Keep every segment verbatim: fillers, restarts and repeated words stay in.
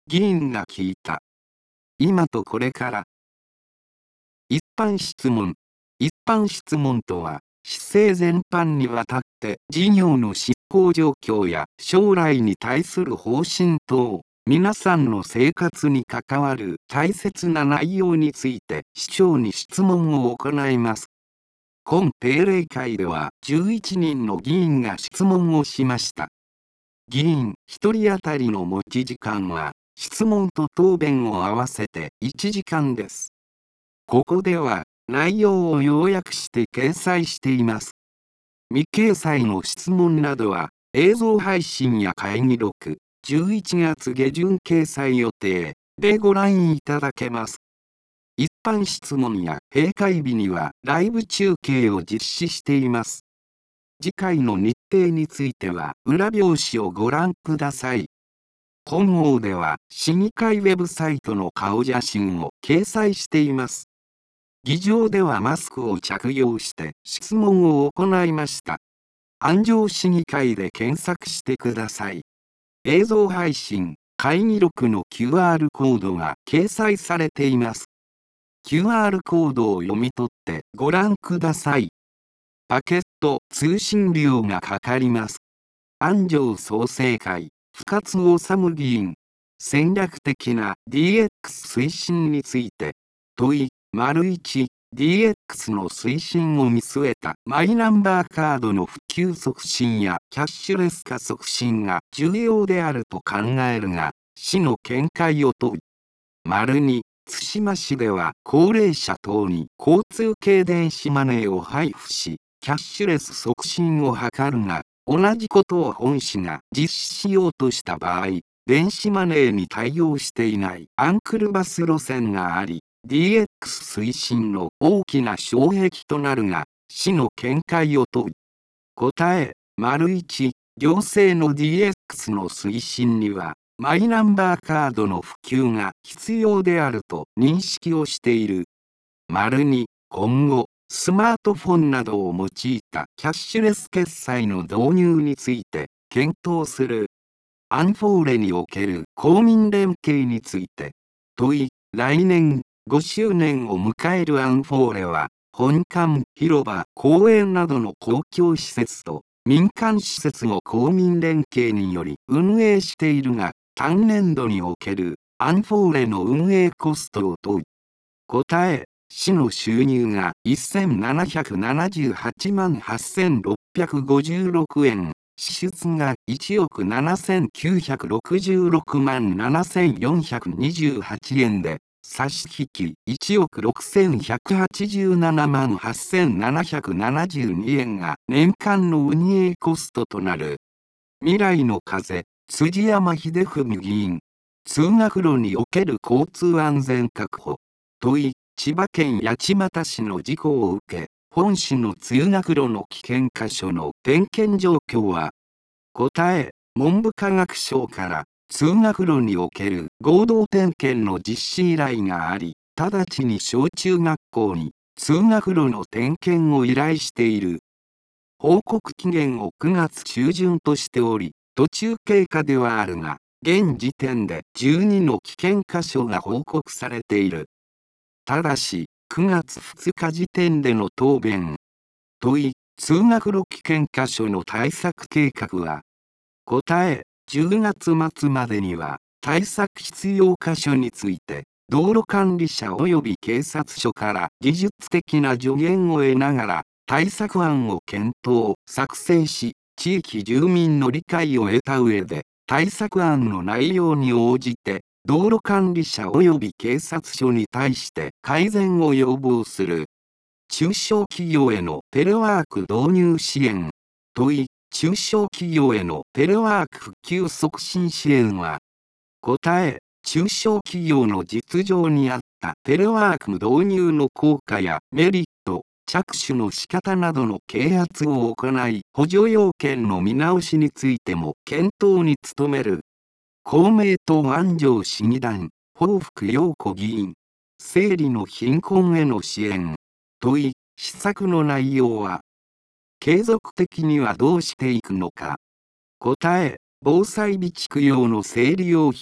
議員が聞いた。今とこれから。一般質問。一般質問とは、市政全般にわたって事業の執行状況や将来に対する方針等、皆さんの生活に関わる大切な内容について市長に質問を行います。今定例会ではじゅういちにんの議員が質問をしました。議員ひとり当たりの持ち時間は、質問と答弁を合わせていちじかんです。ここでは内容を要約して掲載しています。未掲載の質問などは映像配信や会議録、じゅういちがつ下旬掲載予定でご覧いただけます。一般質問や閉会日にはライブ中継を実施しています。次回の日程については裏表紙をご覧ください。本号では市議会ウェブサイトの顔写真を掲載しています。議場ではマスクを着用して質問を行いました。安城市議会で検索してください。映像配信、会議録の キューアール コードが掲載されています。キューアール コードを読み取ってご覧ください。パケット通信料がかかります。安城創成会、深津治議員。戦略的な ディーエックス 推進について、問い、丸いち、ディーエックス の推進を見据えたマイナンバーカードの普及促進やキャッシュレス化促進が重要であると考えるが、市の見解を問う。丸に、対馬市では高齢者等に交通系電子マネーを配布し、キャッシュレス促進を図るが、同じことを本市が実施しようとした場合、電子マネーに対応していないアンクルバス路線があり、ディーエックス 推進の大きな障壁となるが、市の見解を問う。答え、丸いち、行政の ディーエックス の推進には、マイナンバーカードの普及が必要であると認識をしている。丸に、今後、スマートフォンなどを用いたキャッシュレス決済の導入について検討する。アンフォーレにおける公民連携について問い、来年ごしゅうねんを迎えるアンフォーレは、本館、広場、公園などの公共施設と民間施設を公民連携により運営しているが、単年度におけるアンフォーレの運営コストを問う。答え、市の収入がせんななひゃくななじゅうはちまんはっせんろっぴゃくごじゅうろくえん、支出がいちおくななせんきゅうひゃくろくじゅうろくまんななせんよんひゃくにじゅうはちえんで、差し引きいちおくろくせんひゃくはちじゅうななまんはっせんななひゃくななじゅうにえんが年間の運営コストとなる。未来の風、辻山秀文議員。通学路における交通安全確保。問い、千葉県八街市の事故を受け、本市の通学路の危険箇所の点検状況は。答え、文部科学省から通学路における合同点検の実施依頼があり、直ちに小中学校に通学路の点検を依頼している。報告期限をくがつちゅうじゅんとしており、途中経過ではあるが、現時点でじゅうにの危険箇所が報告されている。ただし、くがつふつか時点での答弁。問い、通学路危険箇所の対策計画は。答え、じゅうがつ末までには、対策必要箇所について、道路管理者及び警察署から技術的な助言を得ながら、対策案を検討、作成し、地域住民の理解を得た上で、対策案の内容に応じて、道路管理者及び警察署に対して改善を要望する。中小企業へのテレワーク導入支援。問い、中小企業へのテレワーク普及促進支援は。答え、中小企業の実情に合ったテレワーク導入の効果やメリット、着手の仕方などの啓発を行い、補助要件の見直しについても検討に努める。公明党安城市議団、報福陽子議員。生理の貧困への支援。問い、施策の内容は。継続的にはどうしていくのか。答え、防災備蓄用の生理用品、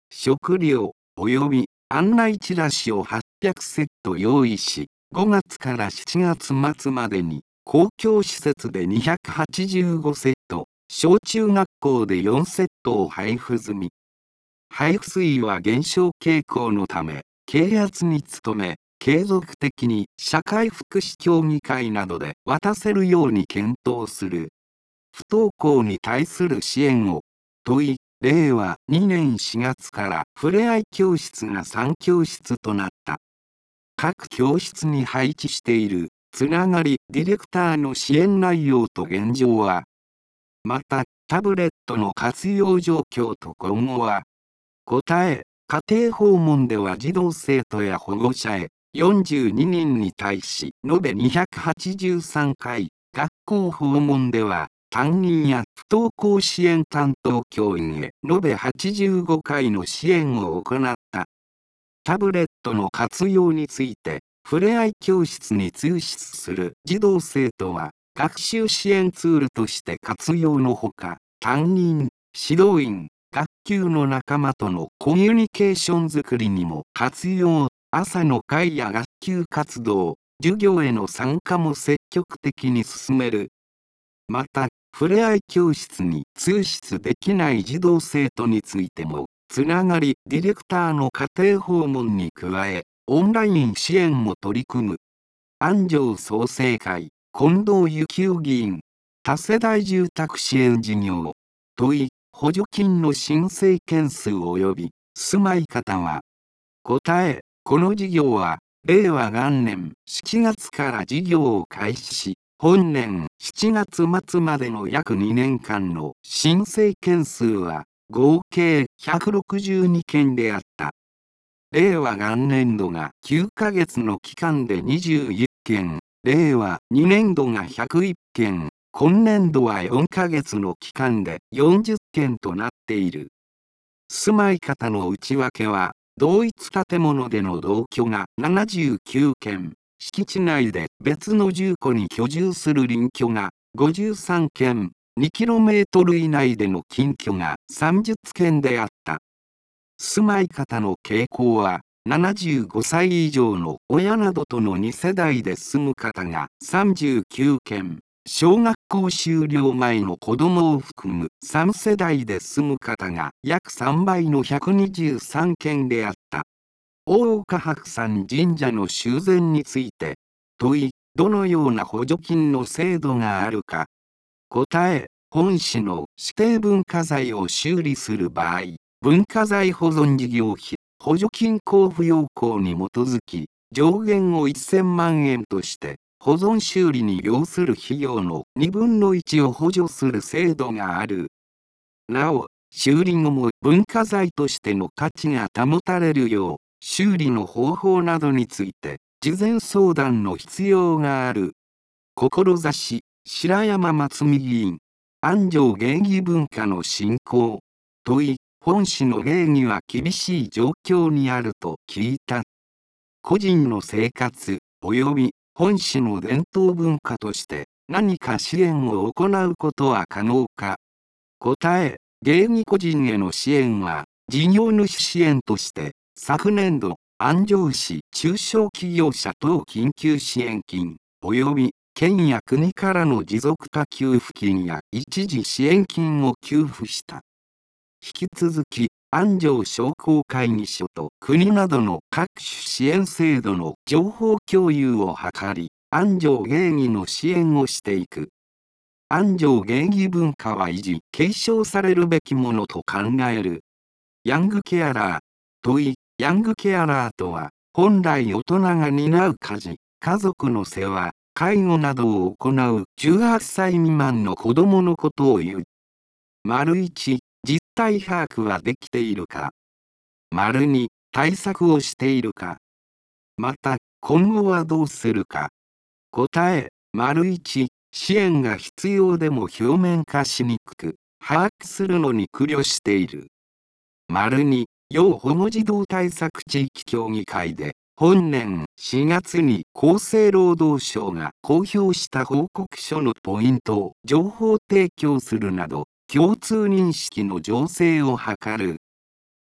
食料及び案内チラシをはっぴゃくセット用意し、ごがつからしちがつ末までに公共施設でにひゃくはちじゅうごセット、小中学校でよんセットを配布済み。配布水は減少傾向のため、啓発に努め、継続的に社会福祉協議会などで渡せるように検討する。不登校に対する支援を問い、れいわにねんしがつからふれあい教室がさん教室となった。各教室に配置しているつながりディレクターの支援内容と現状は、またタブレットの活用状況と今後は、答え、家庭訪問では児童生徒や保護者へよんじゅうににんに対し延べにひゃくはちじゅうさんかい、学校訪問では担任や不登校支援担当教員へ延べはちじゅうごかいの支援を行った。タブレットの活用について、ふれあい教室に通出する児童生徒は、学習支援ツールとして活用のほか、担任、指導員、学級の仲間とのコミュニケーションづくりにも活用、朝の会や学級活動、授業への参加も積極的に進める。また、ふれあい教室に通出できない児童生徒についても、つながりディレクターの家庭訪問に加え、オンライン支援も取り組む。安城創生会、近藤幸男議員、多世代住宅支援事業、問い、補助金の申請件数及び、住まい方は、答え、この事業は、れいわ元年しちがつから事業を開始し、本年しちがつ末までの約にねんかんの申請件数は、合計ひゃくろくじゅうにけんであった。れいわ元年度がきゅうかげつの期間でにじゅういっけん、れいわにねんどがひゃくいっけん、今年度はよんかげつの期間でよんじゅっけんとなっている。住まい方の内訳は、同一建物での同居がななじゅうきゅうけん、敷地内で別の住戸に居住する隣居がごじゅうさんけん、にキロメートル以内での近居がさんじゅっけんであった。住まい方の傾向は、ななじゅうごさい以上の親などとのにせだいで住む方がさんじゅうきゅうけん、小学校修了前の子供を含むさんせだいで住む方が約さんばいのひゃくにじゅうさんけんであった。大岡白山神社の修繕について、問い、どのような補助金の制度があるか。答え、本市の指定文化財を修理する場合、文化財保存事業費、補助金交付要項に基づき、上限をせんまんえんとして、保存修理に要する費用のにぶんのいちを補助する制度がある。なお、修理後も文化財としての価値が保たれるよう、修理の方法などについて、事前相談の必要がある。志、白山松美議員、安城芸儀文化の振興、問い、本市の芸儀は厳しい状況にあると聞いた。個人の生活及び本市の伝統文化として何か支援を行うことは可能か。答え、芸儀個人への支援は事業主支援として昨年度安城市中小企業者等緊急支援金及び県や国からの持続化給付金や一時支援金を給付した。引き続き、安城商工会議所と国などの各種支援制度の情報共有を図り、安城芸儀の支援をしていく。安城芸儀文化は維持、継承されるべきものと考える。ヤングケアラー、問い、ヤングケアラーとは、本来大人が担う家事、家族の世話、介護などを行うじゅうはっさい未満の子供のことを言う。丸いち、実態把握はできているか。丸に、対策をしているか。また、今後はどうするか。答え、丸いち、支援が必要でも表面化しにくく、把握するのに苦慮している。丸に、要保護児童対策地域協議会で、本年しがつに厚生労働省が公表した報告書のポイントを情報提供するなど、共通認識の醸成を図る。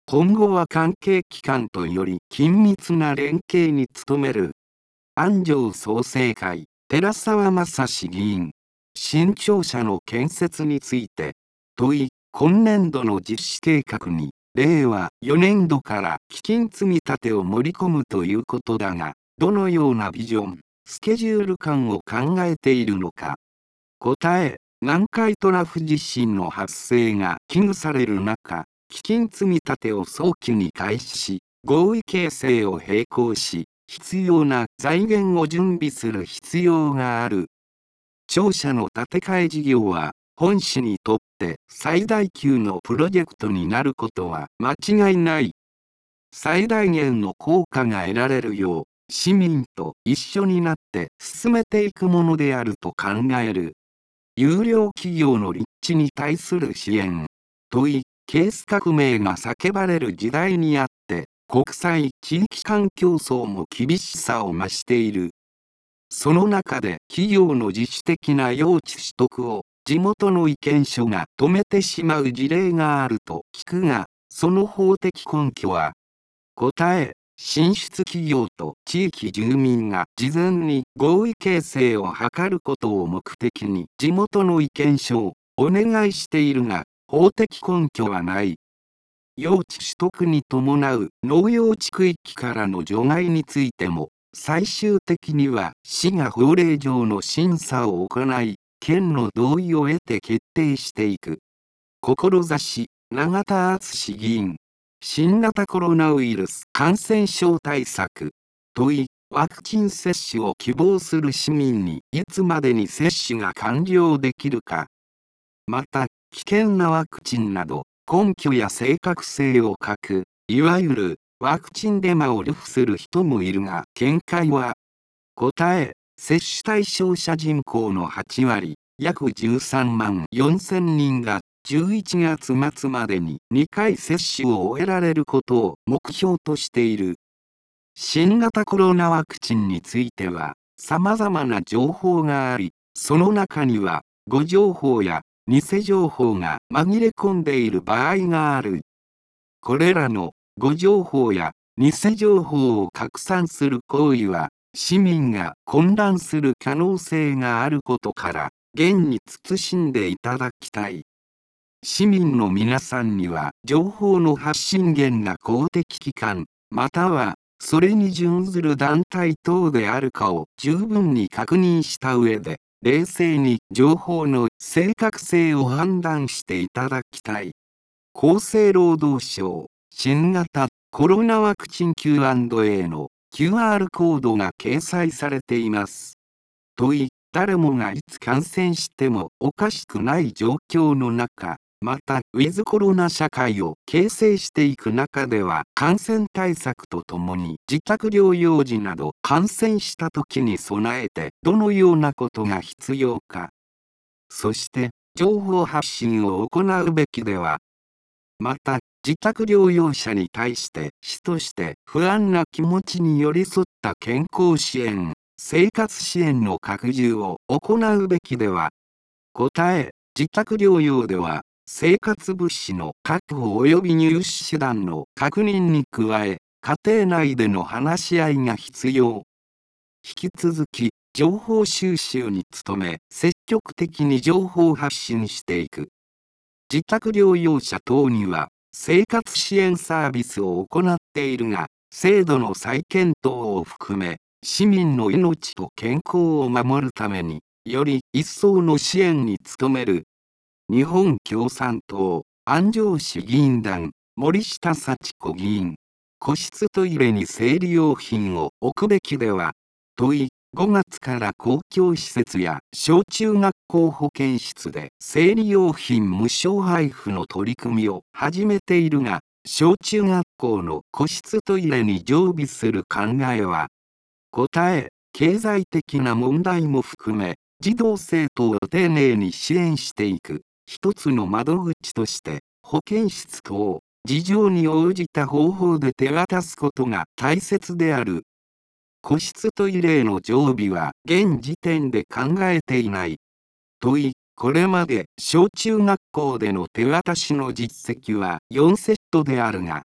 今後は関係機関とより緊密な連携に努める。安城創成会、寺沢正史議員。新庁舎の建設について、問い、今年度の実施計画に、れいわよねんどから基金積み立てを盛り込むということだが、どのようなビジョン、スケジュール感を考えているのか。答え、南海トラフ地震の発生が危惧される中、基金積み立てを早期に開始し、合意形成を並行し、必要な財源を準備する必要がある。庁舎の建て替え事業は、本市にとって最大級のプロジェクトになることは間違いない。最大限の効果が得られるよう、市民と一緒になって進めていくものであると考える。優良企業の立地に対する支援。問い、ケース革命が叫ばれる時代にあって、国際地域間競争も厳しさを増している。その中で企業の自主的な用地取得を地元の意見書が止めてしまう事例があると聞くが、その法的根拠は。答え、進出企業と地域住民が事前に合意形成を図ることを目的に地元の意見書をお願いしているが、法的根拠はない。用地取得に伴う農用地区域からの除外についても、最終的には市が法令上の審査を行い、県の同意を得て決定していく。志、永田敦議員。新型コロナウイルス感染症対策。問い、ワクチン接種を希望する市民にいつまでに接種が完了できるか。また、危険なワクチンなど、根拠や正確性を欠く、いわゆるワクチンデマを流布する人もいるが、見解は。答え、接種対象者人口のはちわり、約じゅうさんまんよんせんにんがじゅういちがつまつまでににかい接種を終えられることを目標としている。新型コロナワクチンについては、様々な情報があり、その中には、誤情報や偽情報が紛れ込んでいる場合がある。これらの誤情報や偽情報を拡散する行為は、市民が混乱する可能性があることから、厳に慎んでいただきたい。市民の皆さんには、情報の発信源が公的機関、または、それに準ずる団体等であるかを十分に確認した上で、冷静に情報の正確性を判断していただきたい。厚生労働省、新型コロナワクチン キューアンドエー の キューアール コードが掲載されています。問い、誰もがいつ感染してもおかしくない状況の中、またウィズコロナ社会を形成していく中では感染対策とともに自宅療養時など感染した時に備えてどのようなことが必要か。そして情報発信を行うべきでは。また自宅療養者に対して市として不安な気持ちに寄り添った健康支援、生活支援の拡充を行うべきでは。答え、自宅療養では生活物資の確保及び入手手段の確認に加え、家庭内での話し合いが必要。引き続き、情報収集に努め、積極的に情報発信していく。自宅療養者等には、生活支援サービスを行っているが、制度の再検討を含め、市民の命と健康を守るために、より一層の支援に努める。日本共産党安城市議員団森下幸子議員。個室トイレに生理用品を置くべきでは。問い、ごがつから公共施設や小中学校保健室で生理用品無償配布の取り組みを始めているが、小中学校の個室トイレに常備する考えは。答え、経済的な問題も含め、児童生徒を丁寧に支援していく。一つの窓口として、保健室等、事情に応じた方法で手渡すことが大切である。個室トイレへの常備は現時点で考えていない。問い、これまで小中学校での手渡しの実績はよんセットであるが、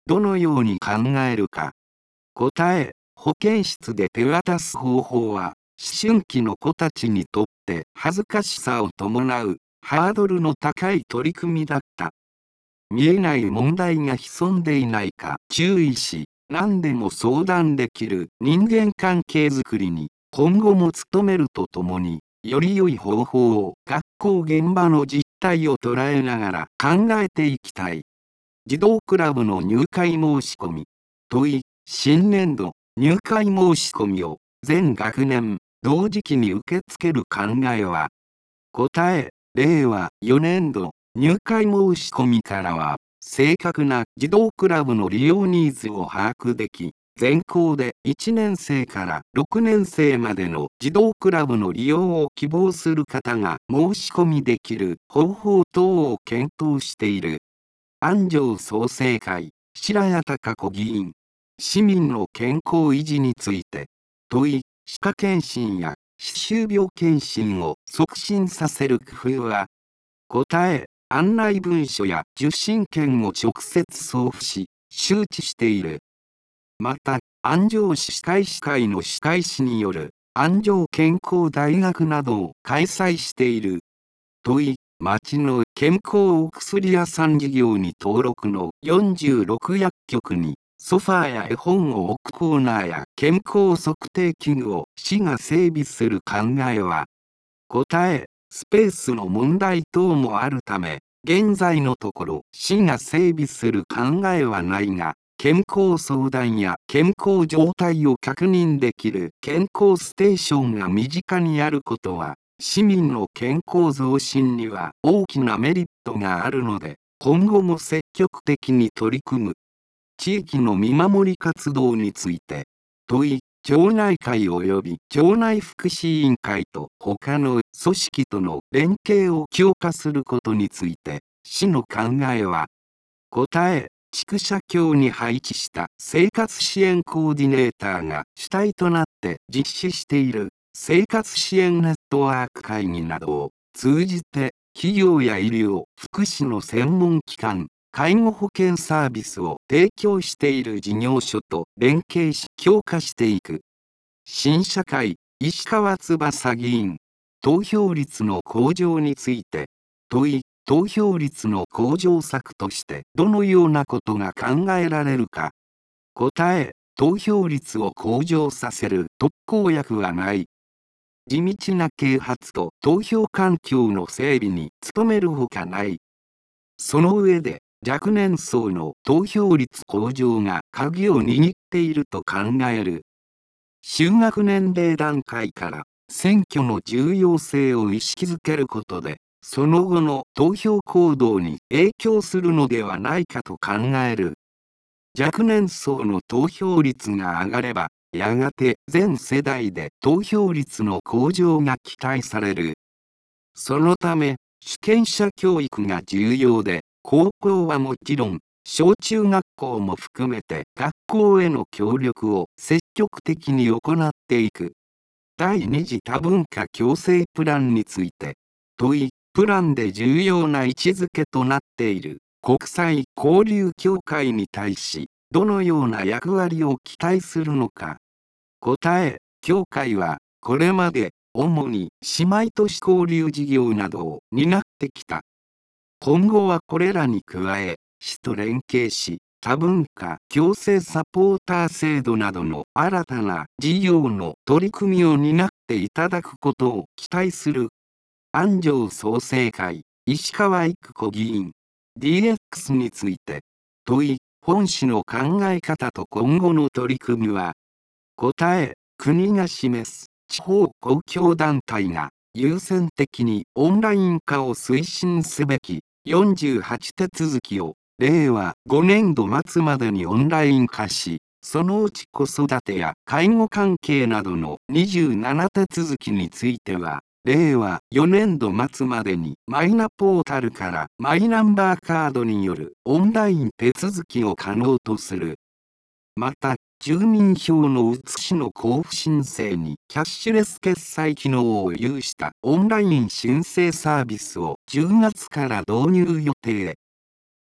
どのように考えるか。答え、保健室で手渡す方法は、思春期の子たちにとって恥ずかしさを伴うハードルの高い取り組みだった。見えない問題が潜んでいないか注意し、何でも相談できる人間関係づくりに今後も努めるとともに、より良い方法を学校現場の実態を捉えながら考えていきたい。児童クラブの入会申し込み。問い、新年度入会申し込みを全学年同時期に受け付ける考えは。答え、れいわよねんど入会申し込みからは、正確な児童クラブの利用ニーズを把握でき、全校でいちねんせいからろくねんせいまでの児童クラブの利用を希望する方が申し込みできる方法等を検討している。安城創成会、白谷貴子議員。市民の健康維持について、問い、歯科検診や歯周病検診を促進させる工夫は。答え、案内文書や受診券を直接送付し、周知している。また、安城市歯科医師会の歯科医師による安城健康大学などを開催している。問い、町の健康お薬屋さん事業に登録のよんじゅうろくやっきょくに、ソファーや絵本を置くコーナーや健康測定器具を市が整備する考えは。答え、スペースの問題等もあるため、現在のところ市が整備する考えはないが、健康相談や健康状態を確認できる健康ステーションが身近にあることは、市民の健康増進には大きなメリットがあるので、今後も積極的に取り組む。地域の見守り活動について、問い、町内会及び町内福祉委員会と他の組織との連携を強化することについて、市の考えは。答え、畜舎協に配置した生活支援コーディネーターが主体となって実施している生活支援ネットワーク会議などを通じて企業や医療、福祉の専門機関、介護保険サービスを提供している事業所と連携し強化していく。新社会、石川翼議員。投票率の向上について、問い、投票率の向上策としてどのようなことが考えられるか。答え、投票率を向上させる特効薬はない。地道な啓発と投票環境の整備に努めるほかない。その上で、若年層の投票率向上が鍵を握っていると考える。就学年齢段階から選挙の重要性を意識づけることで、その後の投票行動に影響するのではないかと考える。若年層の投票率が上がれば、やがて全世代で投票率の向上が期待される。そのため、主権者教育が重要で、高校はもちろん、小中学校も含めて学校への協力を積極的に行っていく。第二次多文化共生プランについて、問い、プランで重要な位置づけとなっている国際交流協会に対し、どのような役割を期待するのか。答え、協会はこれまで主に姉妹都市交流事業などを担ってきた。今後はこれらに加え、市と連携し、多文化共生サポーター制度などの新たな事業の取り組みを担っていただくことを期待する。安城創成会、石川育子議員。ディーエックス について、問い、本市の考え方と今後の取り組みは。答え、国が示す地方公共団体が優先的にオンライン化を推進すべきよんじゅうはちてつづきをれいわごねんど末までにオンライン化し、そのうち子育てや介護関係などのにじゅうななてつづきについては、れいわよねんど末までにマイナポータルからマイナンバーカードによるオンライン手続きを可能とする。また、住民票の写しの交付申請にキャッシュレス決済機能を有したオンライン申請サービスをじゅうがつから導入予定。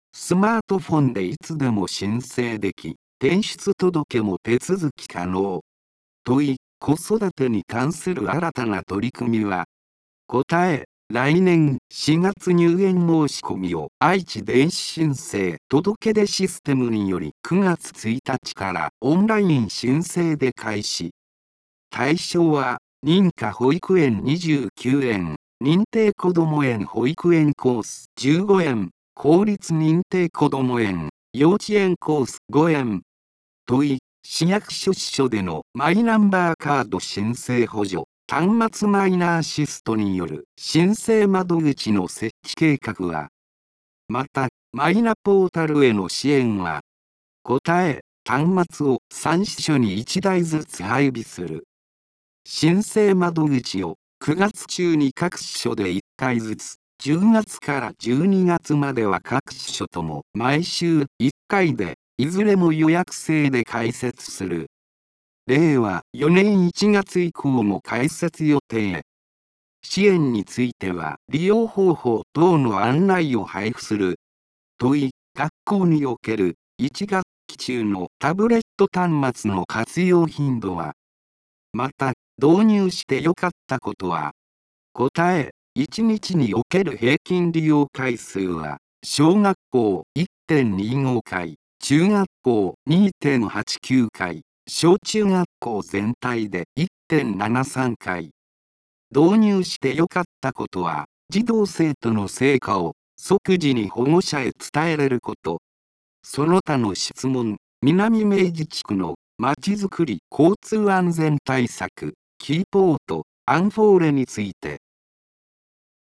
スマートフォンでいつでも申請でき、転出届も手続き可能。問い、子育てに関する新たな取り組みは、答え、来年しがつ入園申し込みを愛知電子申請届出システムによりくがつついたちからオンライン申請で開始。対象は、認可保育園にじゅうきゅうえん、認定こども園保育園コースじゅうごえん、公立認定こども園、幼稚園コースごえん。問い、市役所支所でのマイナンバーカード申請補助、端末マイナーシストによる申請窓口の設置計画は、また、マイナポータルへの支援は、答え、端末をさん支所にいちだいずつ配備する。申請窓口をくがつ中に各支所でいっかいずつ、じゅうがつからじゅうにがつまでは各支所とも毎週いっかいで、いずれも予約制で開設する。れいわよねんいちがつ以降も開設予定。支援については利用方法等の案内を配布する。問い、学校におけるいち学期中のタブレット端末の活用頻度は、また、導入して良かったことは、答え、いちにちにおける平均利用回数は、小学校 いってんにご 回、中学校 にてんはちきゅう 回、小中学校全体で いってんななさん 回。導入して良かったことは、児童生徒の成果を即時に保護者へ伝えれること。その他の質問、南明治地区のまちづくり交通安全対策、キーポート、アンフォーレについて、